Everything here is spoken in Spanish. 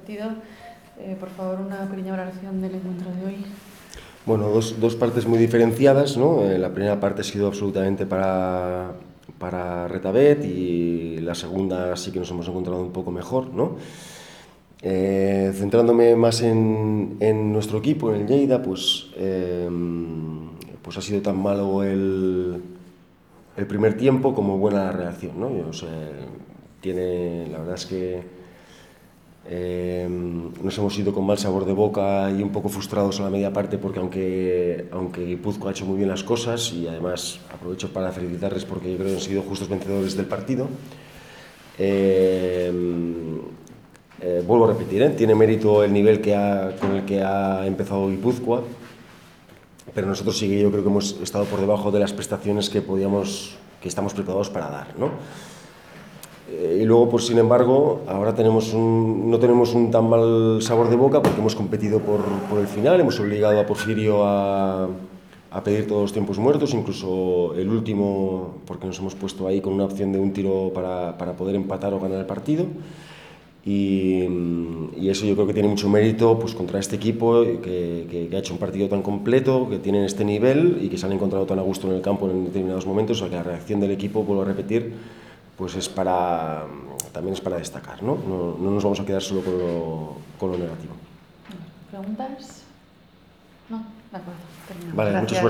partido. Por favor, una pequeña valoración del encuentro de hoy. Bueno, dos partes muy diferenciadas, ¿no? La primera parte ha sido absolutamente para Retabet y la segunda sí que nos hemos encontrado un poco mejor, ¿no? Centrándome más en nuestro equipo, en el Lleida, pues ha sido tan malo el primer tiempo como buena la reacción, ¿no? O sea, la verdad es que nos hemos ido con mal sabor de boca y un poco frustrados a la media parte porque aunque Guipúzcoa ha hecho muy bien las cosas y además aprovecho para felicitarles porque yo creo que han sido justos vencedores del partido, vuelvo a repetir, tiene mérito el nivel con el que ha empezado Guipúzcoa, pero nosotros sí que yo creo que hemos estado por debajo de las prestaciones que estamos preparados para dar, ¿no? Y luego, pues sin embargo, ahora no tenemos un tan mal sabor de boca porque hemos competido por el final, hemos obligado a Porfirio a pedir todos los tiempos muertos, incluso el último, porque nos hemos puesto ahí con una opción de un tiro para poder empatar o ganar el partido. Y eso yo creo que tiene mucho mérito pues, contra este equipo que ha hecho un partido tan completo, que tienen este nivel y que se han encontrado tan a gusto en el campo en determinados momentos. O sea que la reacción del equipo, vuelvo a repetir, pues también es para destacar, ¿no? No nos vamos a quedar solo con lo negativo. ¿Preguntas? No, de acuerdo. Vale, mucha suerte.